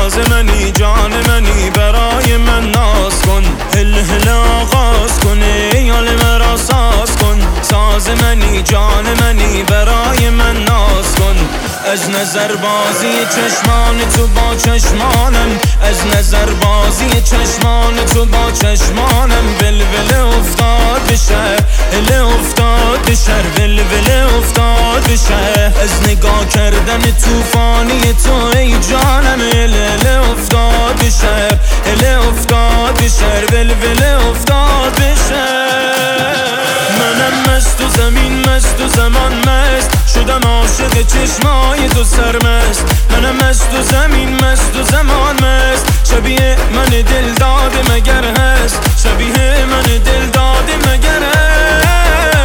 ساز منی جان منی برای من ناز کن هل هل آغاز کن یال مرا ساز کن ساز منی جان منی برای من ناز کن از نظر بازی چشمان تو با چشمانم از نظر بازی چشمان تو با چشمانم ولول افتاد به شهر هل افتاد به شهر ولول افتاد به شهر از نگاه کردن توفانی تو ای جانم هل افتاد به شهر هل افتاد به شهر ولول افتاد به شهر منم مست و زمین مست و زمان مست شدم عاشق چشمای تو سرمست منم مست و زمین مست و زمان مست شبیه من دل داده مگر هست شبیه من دل داده مگر هست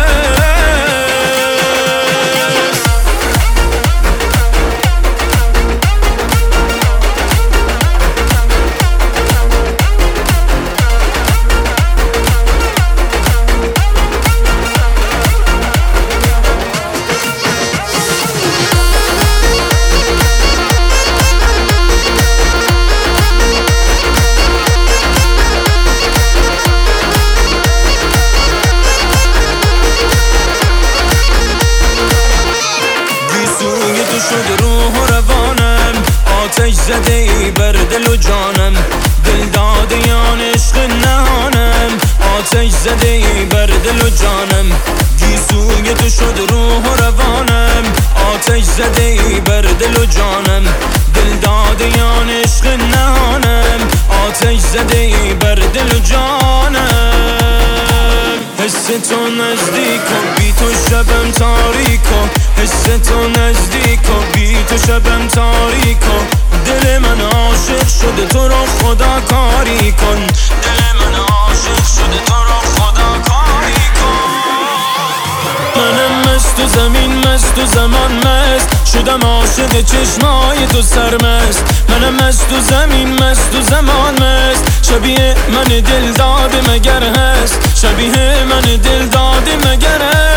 شد روح و روانم آتش زده ای بر دل و جانم دل داده یان عشق نهانم آتش زده ای بر دل و جانم گیسوی تو شد روح و روانم آتش زده ای بر دل و جانم دل داده یان عشق نهانم آتش زده ای بر دل و جانم حس تو نزدیک و بی تو شبم تاریک و حس تو نزدیک و بی تو شبم تاریک و دل من عاشق شده تو رو خدا کاری کن دل من عاشق شده تو رو خدا کاری کن منم مست و زمین مست و زمان مست شدم عاشق چشمای تو سرمست منم مست و زمین مست و زمان مست شبیه من دل داده مگر هست شبیه من دل داده مگر هست